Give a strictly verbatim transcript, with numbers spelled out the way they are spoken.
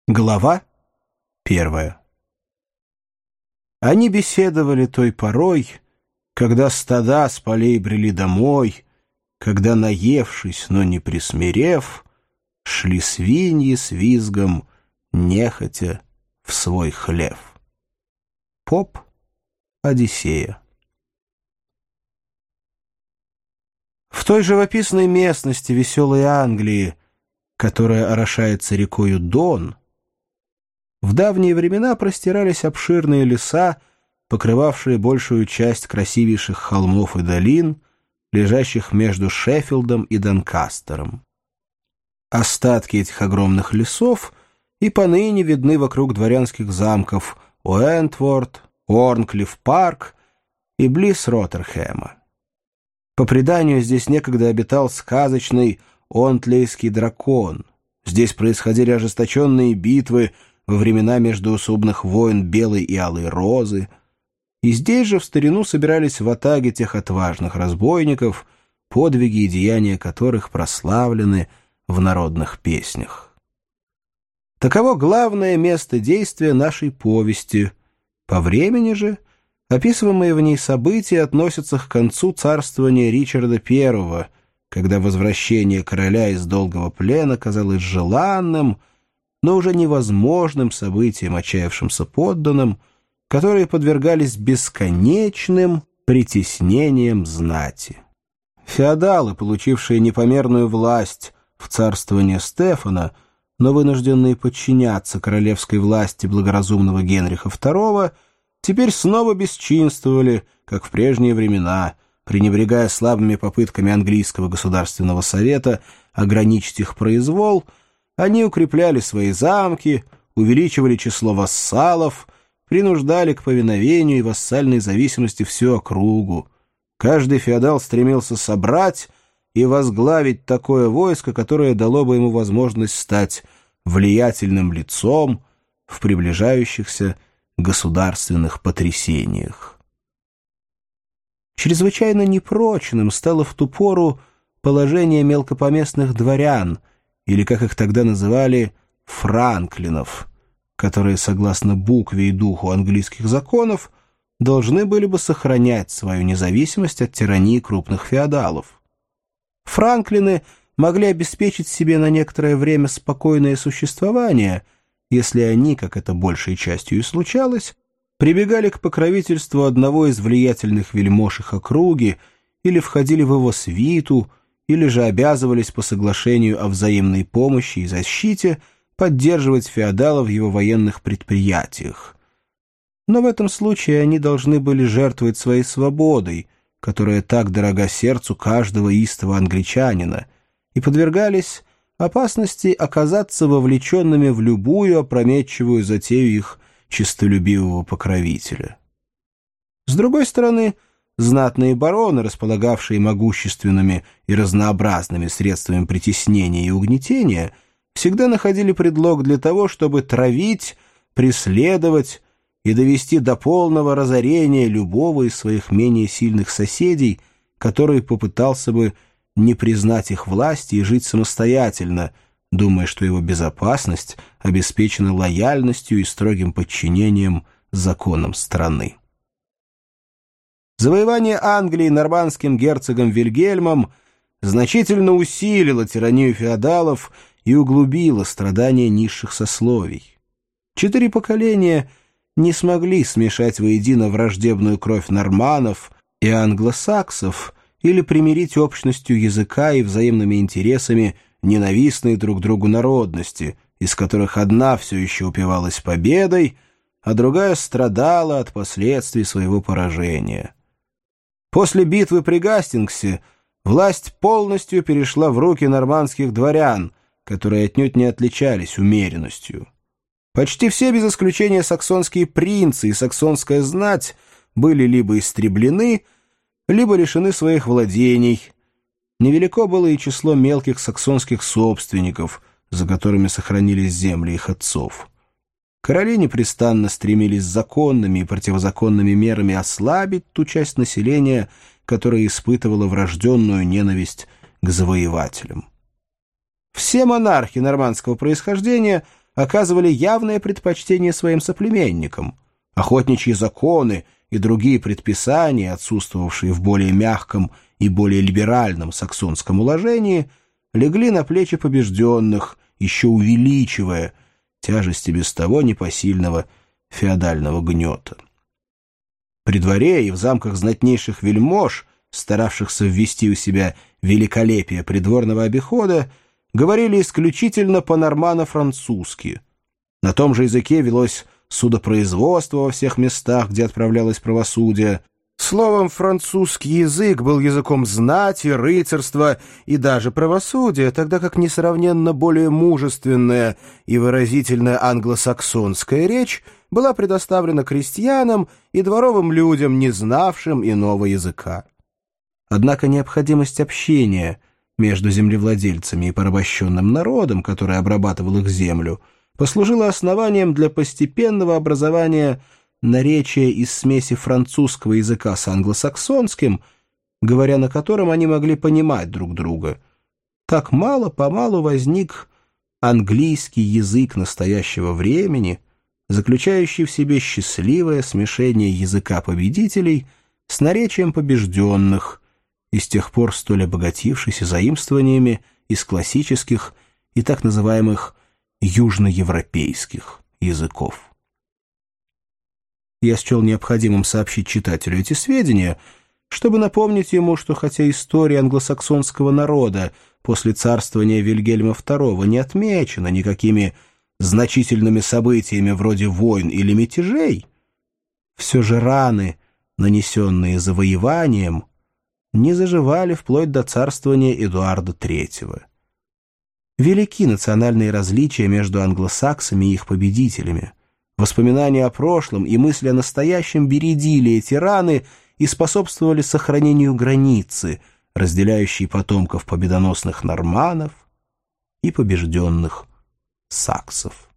Глава первая. Они беседовали той порой, когда стада с полей брели домой, когда, наевшись, но не присмирев, шли свиньи с визгом, нехотя в свой хлев. Поп Одиссея. В той живописной местности веселой Англии, которая орошается рекою Дон, в давние времена простирались обширные леса, покрывавшие большую часть красивейших холмов и долин, лежащих между Шеффилдом и Донкастером. Остатки этих огромных лесов и поныне видны вокруг дворянских замков Уэнтворд, Уорнклифф-парк и близ Роттерхэма. По преданию, здесь некогда обитал сказочный онтлейский дракон. Здесь происходили ожесточенные битвы во времена междоусобных войн Белой и Алой Розы, и здесь же в старину собирались ватаги тех отважных разбойников, подвиги и деяния которых прославлены в народных песнях. Таково главное место действия нашей повести. По времени же описываемые в ней события относятся к концу царствования Ричарда Первого, когда возвращение короля из долгого плена казалось желанным, но уже невозможным событиям отчаявшимся подданным, которые подвергались бесконечным притеснениям знати. Феодалы, получившие непомерную власть в царствование Стефана, но вынужденные подчиняться королевской власти благоразумного Генриха Второго, теперь снова бесчинствовали, как в прежние времена, пренебрегая слабыми попытками английского государственного совета ограничить их произвол. Они укрепляли свои замки, увеличивали число вассалов, принуждали к повиновению и вассальной зависимости всю округу. Каждый феодал стремился собрать и возглавить такое войско, которое дало бы ему возможность стать влиятельным лицом в приближающихся государственных потрясениях. Чрезвычайно непрочным стало в ту пору положение мелкопоместных дворян, или, как их тогда называли, франклинов, которые, согласно букве и духу английских законов, должны были бы сохранять свою независимость от тирании крупных феодалов. Франклины могли обеспечить себе на некоторое время спокойное существование, если они, как это большей частью и случалось, прибегали к покровительству одного из влиятельных вельмож их округи или входили в его свиту, или же обязывались по соглашению о взаимной помощи и защите поддерживать феодала в его военных предприятиях. Но в этом случае они должны были жертвовать своей свободой, которая так дорога сердцу каждого истого англичанина, и подвергались опасности оказаться вовлеченными в любую опрометчивую затею их честолюбивого покровителя. С другой стороны, знатные бароны, располагавшие могущественными и разнообразными средствами притеснения и угнетения, всегда находили предлог для того, чтобы травить, преследовать и довести до полного разорения любого из своих менее сильных соседей, который попытался бы не признать их власти и жить самостоятельно, думая, что его безопасность обеспечена лояльностью и строгим подчинением законам страны. Завоевание Англии нормандским герцогом Вильгельмом значительно усилило тиранию феодалов и углубило страдания низших сословий. Четыре поколения не смогли смешать воедино враждебную кровь норманнов и англосаксов или примирить общностью языка и взаимными интересами ненавистные друг другу народности, из которых одна все еще упивалась победой, а другая страдала от последствий своего поражения. После битвы при Гастингсе власть полностью перешла в руки нормандских дворян, которые отнюдь не отличались умеренностью. Почти все, без исключения саксонские принцы и саксонская знать, были либо истреблены, либо лишены своих владений. Невелико было и число мелких саксонских собственников, за которыми сохранились земли их отцов. Короли непрестанно стремились законными и противозаконными мерами ослабить ту часть населения, которая испытывала врожденную ненависть к завоевателям. Все монархи нормандского происхождения оказывали явное предпочтение своим соплеменникам. Охотничьи законы и другие предписания, отсутствовавшие в более мягком и более либеральном саксонском уложении, легли на плечи побежденных, еще увеличивая тяжесть и без того непосильного феодального гнета. При дворе и в замках знатнейших вельмож, старавшихся ввести у себя великолепие придворного обихода, говорили исключительно по-нормано-французски. На том же языке велось судопроизводство во всех местах, где отправлялось правосудие. Словом, французский язык был языком знати, рыцарства и даже правосудия, тогда как несравненно более мужественная и выразительная англосаксонская речь была предоставлена крестьянам и дворовым людям, не знавшим иного языка. Однако необходимость общения между землевладельцами и порабощенным народом, который обрабатывал их землю, послужила основанием для постепенного образования наречия из смеси французского языка с англосаксонским, говоря на котором они могли понимать друг друга. Так мало-помалу возник английский язык настоящего времени, заключающий в себе счастливое смешение языка победителей с наречием побежденных, и с тех пор столь обогатившийся заимствованиями из классических и так называемых южноевропейских языков. Я счел необходимым сообщить читателю эти сведения, чтобы напомнить ему, что хотя история англосаксонского народа после царствования Вильгельма второго не отмечена никакими значительными событиями вроде войн или мятежей, все же раны, нанесенные завоеванием, не заживали вплоть до царствования Эдуарда третьего. Велики национальные различия между англосаксами и их победителями. Воспоминания о прошлом и мысли о настоящем бередили эти раны и способствовали сохранению границы, разделяющей потомков победоносных норманнов и побежденных саксов.